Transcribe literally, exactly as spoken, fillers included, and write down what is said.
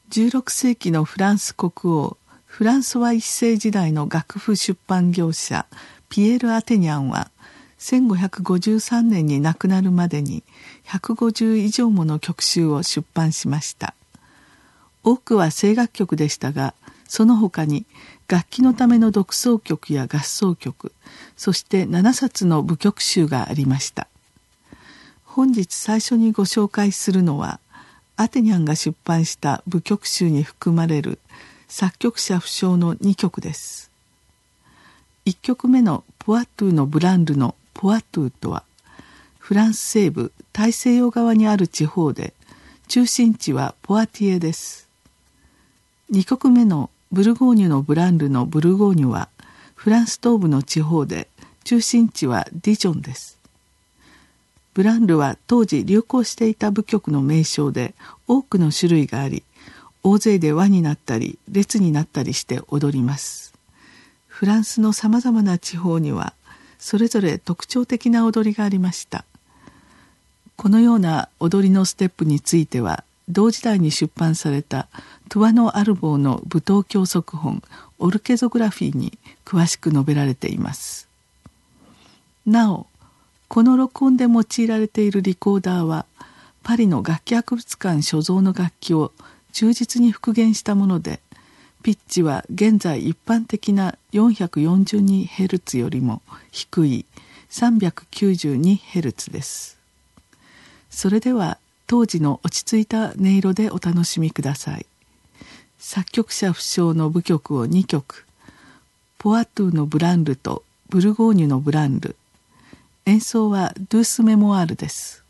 じゅうろくせいきのフランス国王フランソワ一世時代の楽譜出版業者ピエール・アテニャンはせんごひゃくごじゅうさんねんに亡くなるまでにひゃくごじゅういじょうもの曲集を出版しました。多くは声楽曲でしたが、その他に楽器のための独奏曲や合奏曲、そしてななさつの舞曲集がありました。本日最初にご紹介するのは、アテニャンが出版した舞曲集に含まれる作曲者不詳のにきょくです。いっきょくめのポワトゥのブランルのポワトゥとは、フランス西部大西洋側にある地方で、中心地はポワティエです。にきょくめのブルゴーニュのブランルのブルゴーニュは、フランス東部の地方で、中心地はディジョンです。ブランルは当時流行していた舞曲の名称で多くの種類があり、大勢で輪になったり列になったりして踊ります。フランスのさまざまな地方にはそれぞれ特徴的な踊りがありました。このような踊りのステップについては同時代に出版されたトゥワノ・アルボーの舞踏教則本オルケゾグラフィーに詳しく述べられています。なお、この録音で用いられているリコーダーはパリの楽器博物館所蔵の楽器を忠実に復元したもので、ピッチは現在一般的な よんひゃくよんじゅうにヘルツ よりも低い さんびゃくきゅうじゅうにヘルツ です。それでは当時の落ち着いた音色でお楽しみください。作曲者不詳の舞曲をにきょく、ポワトゥのブランルとブルゴーニュのブランル、演奏はドゥースメモアールです。